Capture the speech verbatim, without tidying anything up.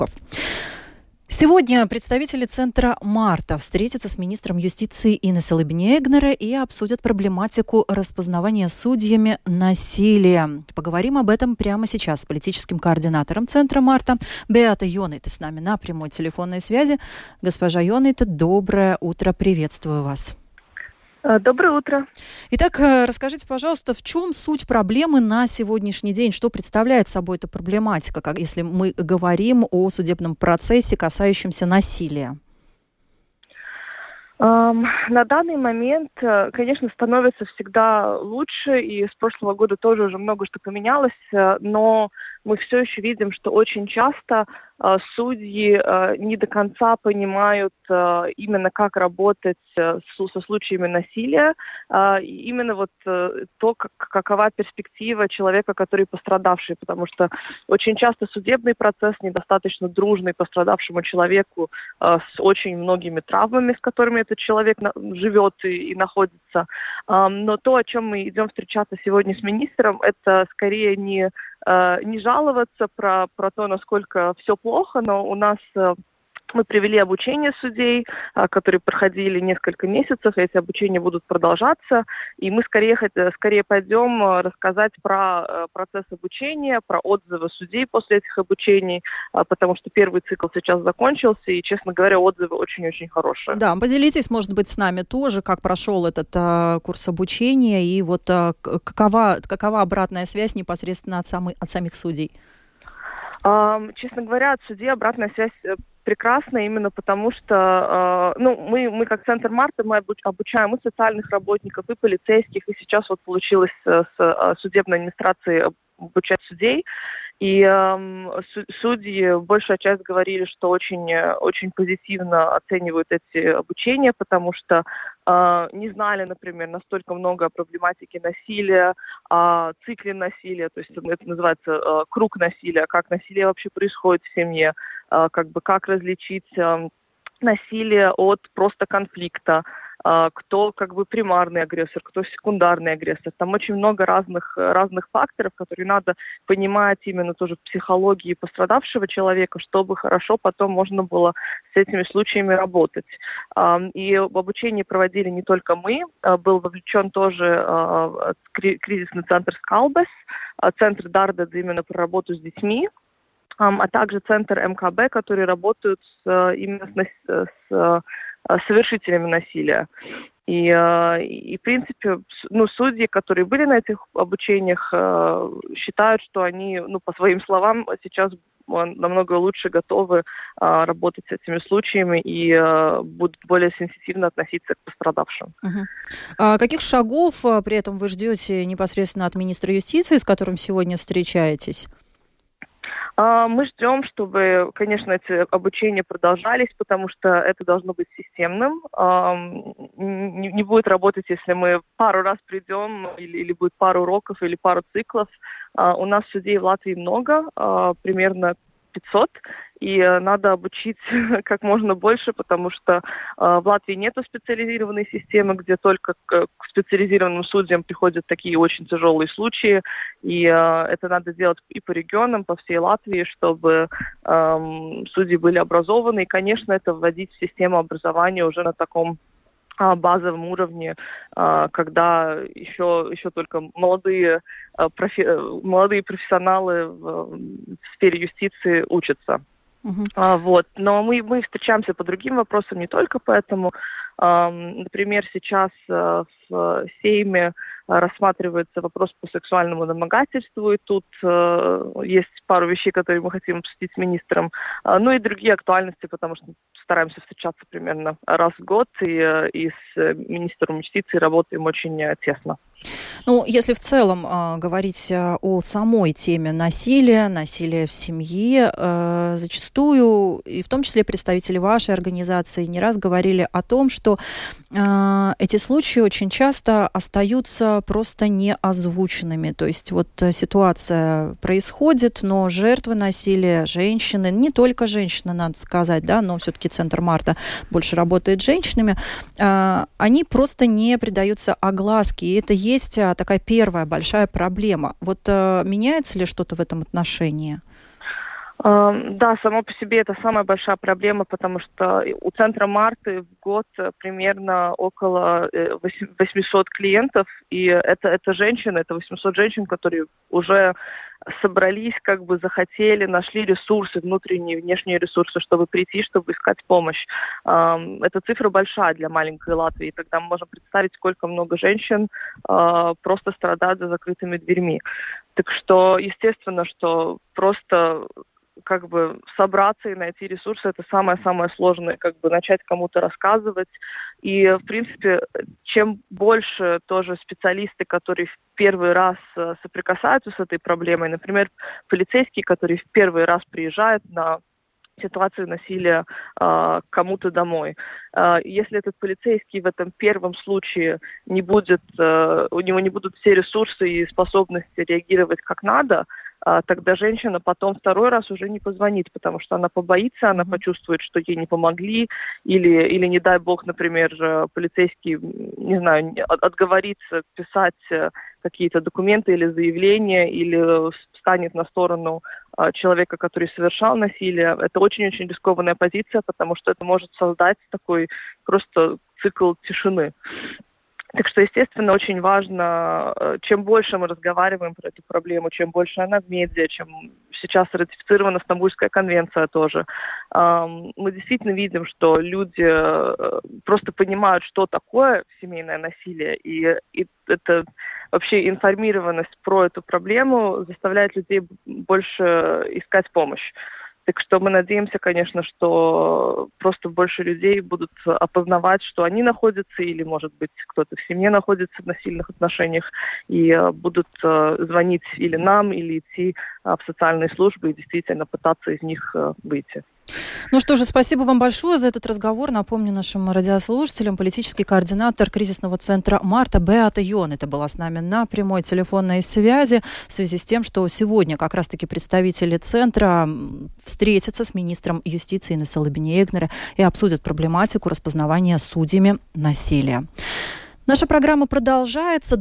Сегодня представители Центра Марта встретятся с министром юстиции Инесой Либнегнере и обсудят проблематику распознавания судьями насилия. Поговорим об этом прямо сейчас с политическим координатором Центра Марта Беата Йонейте с нами на прямой телефонной связи. Госпожа Йонейте, доброе утро, приветствую вас. Доброе утро. Итак, расскажите, пожалуйста, в чем суть проблемы на сегодняшний день? Что представляет собой эта проблематика, как, если мы говорим о судебном процессе, касающемся насилия? Um, на данный момент, конечно, становится всегда лучше, и с прошлого года тоже уже много что поменялось, но мы все еще видим, что очень часто uh, судьи uh, не до конца понимают uh, именно как работать uh, со случаями насилия, uh, именно вот uh, то, как, какова перспектива человека, который пострадавший, потому что очень часто судебный процесс недостаточно дружный пострадавшему человеку uh, с очень многими травмами, с которыми этот человек на, живет и, и находится. Uh, но то, о чем мы идем встречаться сегодня с министром, это скорее не не жаловаться про, про то, насколько все плохо, но у нас мы провели обучение судей, которые проходили несколько месяцев, эти обучения будут продолжаться, и мы скорее, скорее пойдем рассказать про процесс обучения, про отзывы судей после этих обучений, потому что первый цикл сейчас закончился, и, честно говоря, отзывы очень-очень хорошие. Да, поделитесь, может быть, с нами тоже, как прошел этот а, курс обучения, и вот а, какова, какова обратная связь непосредственно от, самой, от самих судей? А, честно говоря, от судей обратная связь прекрасно именно потому, что э, ну, мы, мы как Центр Марта, мы обучаем и социальных работников, и полицейских, и сейчас вот получилось с, с судебной администрацией обучать судей. И э, судьи, большая часть говорили, что очень, очень позитивно оценивают эти обучения, потому что э, не знали, например, настолько много о проблематике насилия, о цикле насилия, то есть это называется э, круг насилия, как насилие вообще происходит в семье, э, как бы как различить э, насилие от просто конфликта, кто как бы примарный агрессор, кто секундарный агрессор. Там очень много разных, разных факторов, которые надо понимать именно тоже в психологии пострадавшего человека, чтобы хорошо потом можно было с этими случаями работать. И в обучении проводили не только мы, был вовлечен тоже кризисный центр Скалбес, центр Дардед именно про работу с детьми, а также центр эм ка бэ, которые работают с, именно с, с совершителями насилия. И, и, в принципе, ну, судьи, которые были на этих обучениях, считают, что они, ну, по своим словам, сейчас намного лучше готовы работать с этими случаями и будут более сенситивно относиться к пострадавшим. Uh-huh. А каких шагов при этом вы ждете непосредственно от министра юстиции, с которым сегодня встречаетесь? Мы ждем, чтобы, конечно, эти обучения продолжались, потому что это должно быть системным. Не будет работать, если мы пару раз придем, или, или будет пару уроков, или пару циклов. У нас судей в Латвии много, примерно пятьсот, и надо обучить как можно больше, потому что э, в Латвии нет специализированной системы, где только к, к специализированным судьям приходят такие очень тяжелые случаи, и э, это надо делать и по регионам, по всей Латвии, чтобы э, судьи были образованы, и, конечно, это вводить в систему образования уже на таком базовом уровне, когда еще, еще только молодые, профи, молодые профессионалы в сфере юстиции учатся. Uh-huh. Вот. Но мы, мы встречаемся по другим вопросам, не только поэтому. Например, сейчас в Сейме рассматривается вопрос по сексуальному домогательству, и тут есть пару вещей, которые мы хотим обсудить с министром. Ну и другие актуальности, потому что стараемся встречаться примерно раз в год, и, и с министром юстиции работаем очень тесно. Ну, если в целом э, говорить о самой теме насилия, насилия в семье, э, зачастую, и в том числе представители вашей организации, не раз говорили о том, что э, эти случаи очень часто остаются просто неозвученными. То есть вот ситуация происходит, но жертвы насилия, женщины, не только женщины, надо сказать, да, но все-таки Центр Марта больше работает с женщинами, э, они просто не придаются огласке, и это есть есть такая первая большая проблема. Вот э, меняется ли что-то в этом отношении? Да, само по себе это самая большая проблема, потому что у центра Марты в год примерно около восемьсот клиентов, и это, это женщины, это восемьсот женщин, которые уже собрались, как бы захотели, нашли ресурсы, внутренние и внешние ресурсы, чтобы прийти, чтобы искать помощь. Эта цифра большая для маленькой Латвии, и тогда мы можем представить, сколько много женщин просто страдают за закрытыми дверьми. Так что, естественно, что просто как бы собраться и найти ресурсы, это самое-самое сложное, как бы начать кому-то рассказывать. И, в принципе, чем больше тоже специалисты, которые в первый раз соприкасаются с этой проблемой, например, полицейские, которые в первый раз приезжают на ситуации насилия э, кому-то домой. Э, если этот полицейский в этом первом случае не будет, э, у него не будут все ресурсы и способности реагировать как надо, э, тогда женщина потом второй раз уже не позвонит, потому что она побоится, она почувствует, что ей не помогли, или, или не дай бог, например, полицейский, не знаю, отговорится писать какие-то документы или заявления, или встанет на сторону человека, который совершал насилие. Это очень-очень рискованная позиция, потому что это может создать такой просто цикл тишины. Так что, естественно, очень важно, чем больше мы разговариваем про эту проблему, чем больше она в медиа, чем сейчас ратифицирована Стамбульская конвенция тоже, мы действительно видим, что люди просто понимают, что такое семейное насилие, и, и это вообще информированность про эту проблему заставляет людей больше искать помощь. Так что мы надеемся, конечно, что просто больше людей будут опознавать, что они находятся, или, может быть, кто-то в семье находится в насильных отношениях, и будут звонить или нам, или идти в социальные службы и действительно пытаться из них выйти. Ну что же, спасибо вам большое за этот разговор. Напомню нашим радиослушателям, политический координатор кризисного центра Марта Беата Йон. Это была с нами на прямой телефонной связи в связи с тем, что сегодня как раз-таки представители центра встретятся с министром юстиции Инесой Лабине-Эгнере и обсудят проблематику распознавания судьями насилия. Наша программа продолжается.